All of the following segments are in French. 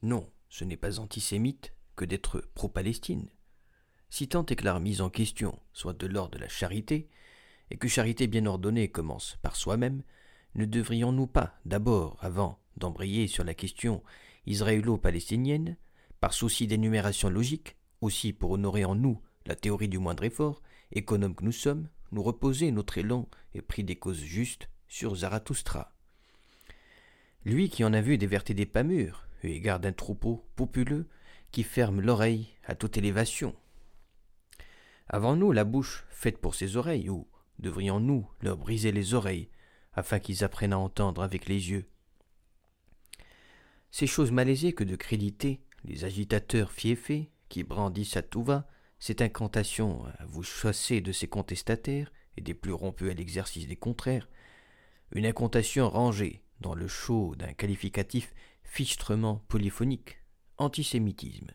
Non, ce n'est pas antisémite que d'être pro-Palestine. Si tant est que la remise en question soit de l'ordre de la charité, et que charité bien ordonnée commence par soi-même, ne devrions-nous pas, d'abord, avant d'embrayer sur la question israélo-palestinienne, par souci d'énumération logique, aussi pour honorer en nous la théorie du moindre effort, économes que nous sommes, nous reposer notre élan et pris des causes justes sur Zarathustra. Lui qui en a vu des vertes et des pas mûres, eu égard d'un troupeau populeux qui ferme l'oreille à toute élévation. Avons-nous la bouche faite pour ses oreilles, ou devrions-nous leur briser les oreilles, afin qu'ils apprennent à entendre avec les yeux? C'est chose malaisée que de créditer les agitateurs fiefés qui brandissent à tout va cette incantation à vous chasser de ces contestataires et des plus rompus à l'exercice des contraires, une incantation rangée dans le sceau d'un qualificatif fichtrement polyphonique, antisémitisme.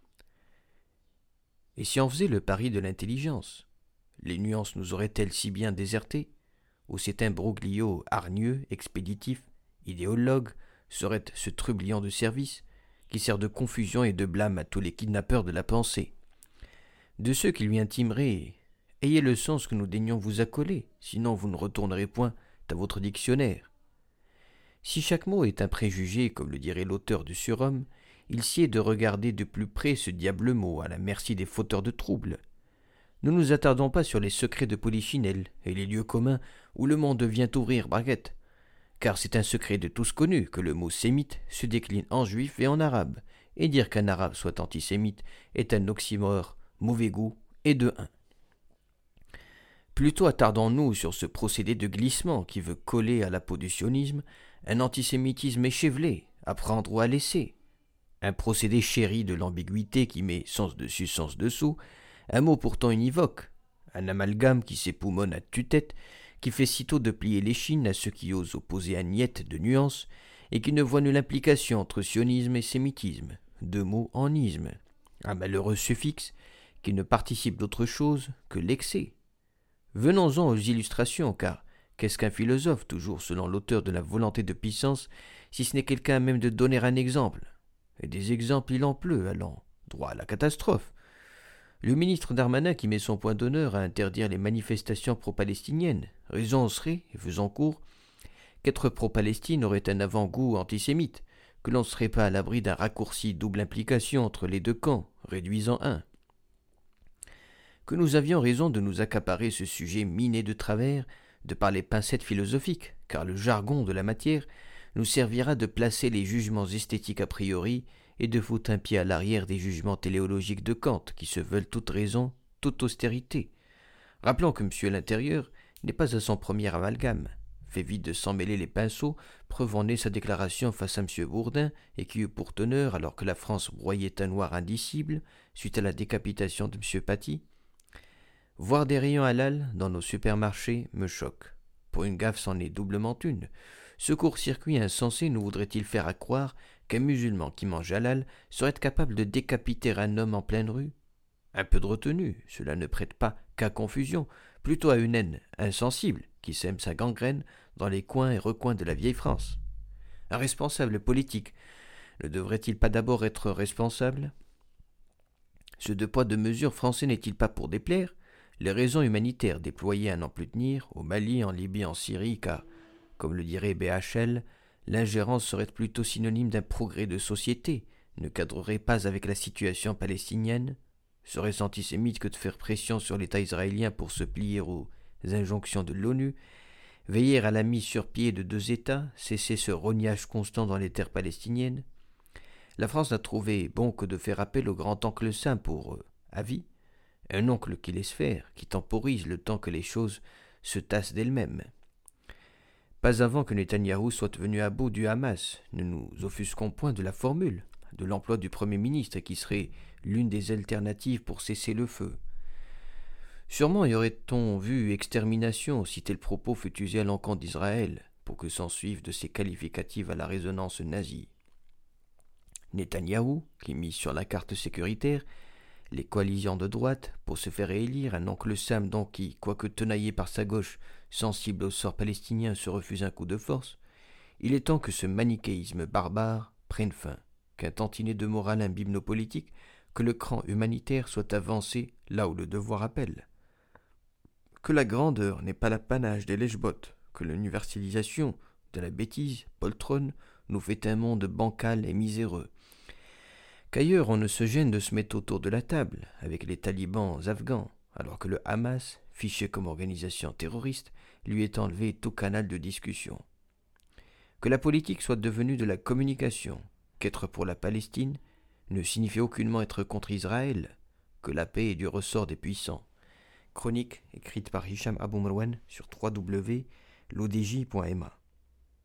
Et si on faisait le pari de l'intelligence, les nuances nous auraient-elles si bien désertés, ou cet imbroglio hargneux, expéditif, idéologue, serait ce trublion de service, qui sert de confusion et de blâme à tous les kidnappeurs de la pensée. De ceux qui lui intimeraient, ayez le sens que nous daignons vous accoler, sinon vous ne retournerez point à votre dictionnaire. Si chaque mot est un préjugé, comme le dirait l'auteur du surhomme, il sied de regarder de plus près ce diable mot à la merci des fauteurs de troubles. Ne nous attardons pas sur les secrets de Polichinelle et les lieux communs où le monde vient ouvrir braguette, car c'est un secret de tous connu que le mot sémite se décline en juif et en arabe, et dire qu'un arabe soit antisémite est un oxymore, mauvais goût et de un. Plutôt attardons-nous sur ce procédé de glissement qui veut coller à la peau du sionisme un antisémitisme échevelé, à prendre ou à laisser. Un procédé chéri de l'ambiguïté qui met sens dessus, sens dessous, un mot pourtant univoque, un amalgame qui s'époumonne à tue-tête, qui fait sitôt de plier l'échine à ceux qui osent opposer un niet de nuances et qui ne voient nulle implication entre sionisme et sémitisme, deux mots en isme, un malheureux suffixe qui ne participe d'autre chose que l'excès. Venons-en aux illustrations, car qu'est-ce qu'un philosophe, toujours selon l'auteur de la volonté de puissance, si ce n'est quelqu'un même de donner un exemple? Et des exemples il en pleut, allant droit à la catastrophe. Le ministre Darmanin qui met son point d'honneur à interdire les manifestations pro-palestiniennes, raison serait, et faisant court, qu'être pro-Palestine aurait un avant-goût antisémite, que l'on ne serait pas à l'abri d'un raccourci double implication entre les deux camps, réduisant un. Que nous avions raison de nous accaparer ce sujet miné de travers, de par les pincettes philosophiques, car le jargon de la matière nous servira de placer les jugements esthétiques a priori et de foutre un pied à l'arrière des jugements téléologiques de Kant, qui se veulent toute raison, toute austérité. Rappelons que M. l'Intérieur n'est pas à son premier amalgame, fait vite de s'en mêler les pinceaux, preuve en est sa déclaration face à M. Bourdin, et qui eut pour teneur, alors que la France broyait un noir indicible, suite à la décapitation de M. Paty. Voir des rayons halal dans nos supermarchés me choque. Pour une gaffe c'en est doublement une. Ce court-circuit insensé nous voudrait-il faire à croire qu'un musulman qui mange halal serait capable de décapiter un homme en pleine rue? Un peu de retenue, cela ne prête pas qu'à confusion, plutôt à une haine insensible qui sème sa gangrène dans les coins et recoins de la vieille France. Un responsable politique ne devrait-il pas d'abord être responsable? Ce deux poids deux mesures français n'est-il pas pour déplaire? Les raisons humanitaires déployées à n'en plus tenir, au Mali, en Libye, en Syrie, car, comme le dirait BHL, l'ingérence serait plutôt synonyme d'un progrès de société, ne cadrerait pas avec la situation palestinienne? Serait-ce antisémite que de faire pression sur l'État israélien pour se plier aux injonctions de l'ONU, veiller à la mise sur pied de deux États, cesser ce rognage constant dans les terres palestiniennes? La France n'a trouvé bon que de faire appel au grand-oncle saint pour avis, un oncle qui laisse faire, qui temporise le temps que les choses se tassent d'elles-mêmes. Pas avant que Netanyahou soit venu à bout du Hamas, ne nous offusquons point de la formule, de l'emploi du Premier ministre qui serait l'une des alternatives pour cesser le feu. Sûrement y aurait-on vu extermination si tel propos fut usé à l'encontre d'Israël, pour que s'ensuivent de ces qualificatives à la résonance nazie. Netanyahou, qui mise sur la carte sécuritaire les coalitions de droite pour se faire élire, un oncle Sam donc qui, quoique tenaillé par sa gauche, sensible au sort palestinien, se refuse un coup de force, il est temps que ce manichéisme barbare prenne fin, qu'un tantinet de morale imbibe nos politiques, que le cran humanitaire soit avancé là où le devoir appelle. Que la grandeur n'est pas l'apanage des lèche-bottes, que l'universalisation de la bêtise poltronne nous fait un monde bancal et miséreux. Qu'ailleurs on ne se gêne de se mettre autour de la table avec les talibans afghans, alors que le Hamas, fiché comme organisation terroriste, lui est enlevé tout canal de discussion. Que la politique soit devenue de la communication, qu'être pour la Palestine ne signifie aucunement être contre Israël, que la paix est du ressort des puissants. Chronique écrite par Hicham Abou Marwan sur www.lodj.ma.